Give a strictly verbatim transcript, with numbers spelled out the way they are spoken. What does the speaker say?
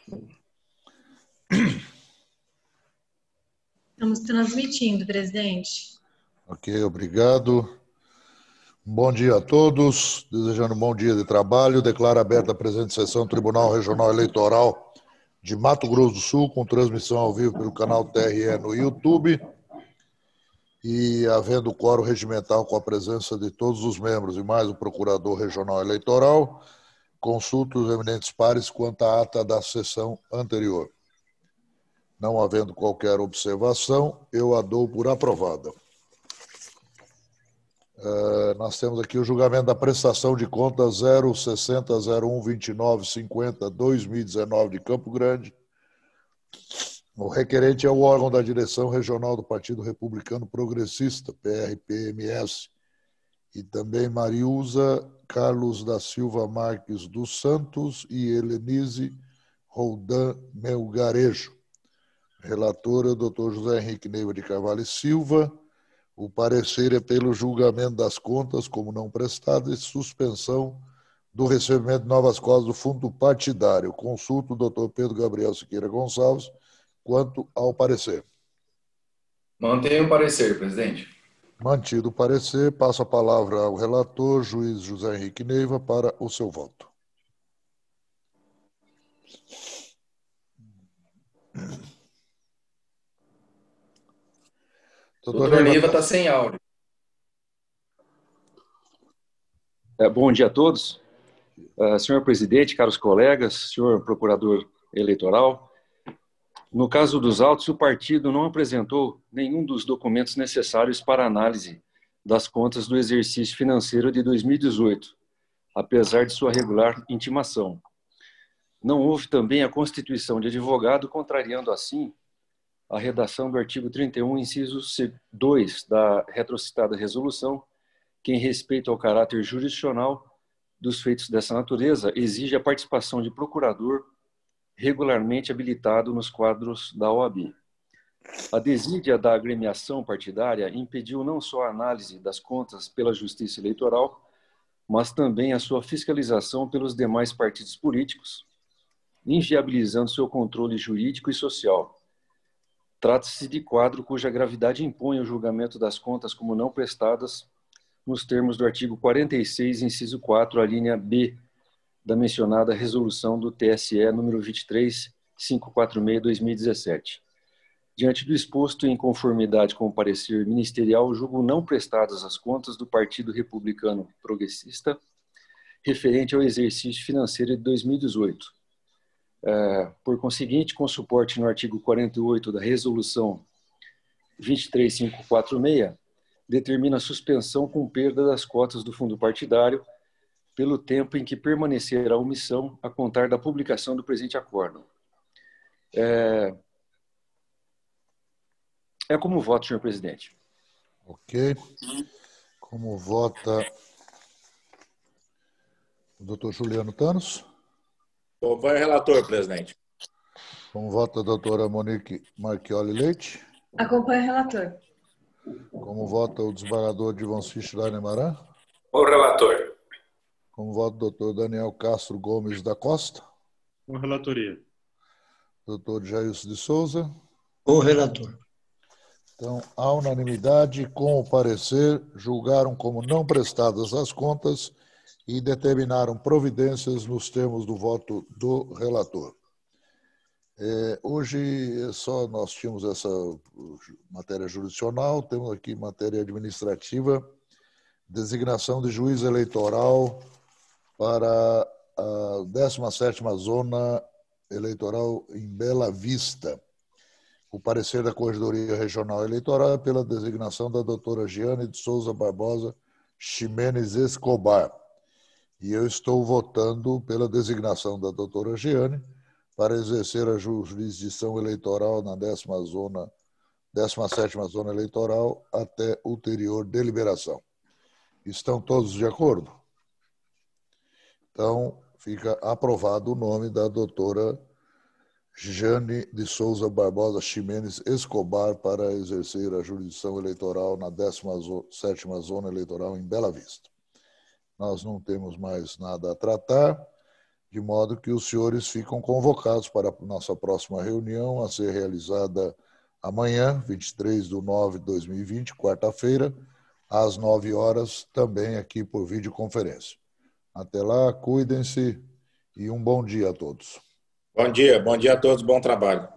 Estamos transmitindo, presidente. Ok, obrigado. Bom dia a todos. Desejando um bom dia de trabalho. Declaro aberta a presente sessão do Tribunal Regional Eleitoral de Mato Grosso do Sul, com transmissão ao vivo pelo canal T R E no YouTube. E, havendo quórum regimental com a presença de todos os membros e mais o Procurador Regional Eleitoral, consulto os eminentes pares quanto à ata da sessão anterior. Não havendo qualquer observação, eu a dou por aprovada. Uh, nós temos aqui o julgamento da prestação de contas zero sessenta zero um vinte e nove cinquenta dois mil e dezenove de Campo Grande. O requerente é o órgão da direção regional do Partido Republicano Progressista, P R P M S, e também Mariusa Carlos da Silva Marques dos Santos e Helenise Roldan Melgarejo. Relatora, doutor José Henrique Neiva de Carvalho e Silva. O parecer é pelo julgamento das contas como não prestadas e suspensão do recebimento de novas cotas do fundo partidário. Consulto o doutor Pedro Gabriel Siqueira Gonçalves quanto ao parecer. Mantenho o parecer, presidente. Mantido o parecer, passo a palavra ao relator, juiz José Henrique Neiva, para o seu voto. Doutor, doutor Neiva está sem áudio. É, bom dia a todos. Uh, senhor presidente, caros colegas, senhor procurador eleitoral, no caso dos autos, o partido não apresentou nenhum dos documentos necessários para análise das contas do exercício financeiro de dois mil e dezoito, apesar de sua regular intimação. Não houve também a constituição de advogado, contrariando assim a redação do artigo trinta e um, inciso dois da retrocitada resolução, que, em respeito ao caráter jurisdicional dos feitos dessa natureza, exige a participação de procurador regularmente habilitado nos quadros da O A B. A desídia da agremiação partidária impediu não só a análise das contas pela Justiça Eleitoral, mas também a sua fiscalização pelos demais partidos políticos, inviabilizando seu controle jurídico e social. Trata-se de quadro cuja gravidade impõe o julgamento das contas como não prestadas nos termos do artigo quarenta e seis, inciso quatro, a linha B da mencionada resolução do T S E número vinte e três mil quinhentos e quarenta e seis barra dois mil e dezessete. Diante do exposto, em conformidade com o parecer ministerial, julgo não prestadas as contas do Partido Republicano Progressista referente ao exercício financeiro de dois mil e dezoito. É, por conseguinte, com suporte no artigo quarenta e oito da resolução vinte e três mil quinhentos e quarenta e seis, determina a suspensão com perda das cotas do fundo partidário pelo tempo em que permanecer a omissão a contar da publicação do presente acórdão. É, é como voto, senhor presidente. Ok. Como vota o doutor Juliano Thanos? Acompanho o relator, presidente. Como vota a doutora Monique Marchioli Leite? Acompanho o relator. Como vota o desembargador Divon Fischlein Maran? O relator. Como vota o doutor Daniel Castro Gomes da Costa? Com relatoria. Doutor Jailson de Souza? Com relator. Então, à unanimidade, com o parecer, julgaram como não prestadas as contas e determinaram providências nos termos do voto do relator. É, hoje só nós tínhamos essa matéria jurisdicional, temos aqui matéria administrativa, designação de juiz eleitoral para a décima sétima Zona Eleitoral em Bela Vista. O parecer da Corregedoria Regional Eleitoral é pela designação da doutora Giane de Souza Barbosa Ximenes Escobar. E eu estou votando pela designação da doutora Giane para exercer a jurisdição eleitoral na décima zona, décima sétima Zona Eleitoral até ulterior deliberação. Estão todos de acordo? Então, fica aprovado o nome da doutora Jane de Souza Barbosa Ximenes Escobar para exercer a jurisdição eleitoral na décima sétima Zona Eleitoral em Bela Vista. Nós não temos mais nada a tratar. de modo que os senhores ficam convocados para a nossa próxima reunião, a ser realizada amanhã, vinte e três de nove de dois mil e vinte, quarta-feira, às nove horas, também aqui por videoconferência. Até lá, cuidem-se e um bom dia a todos. Bom dia, bom dia a todos, bom trabalho.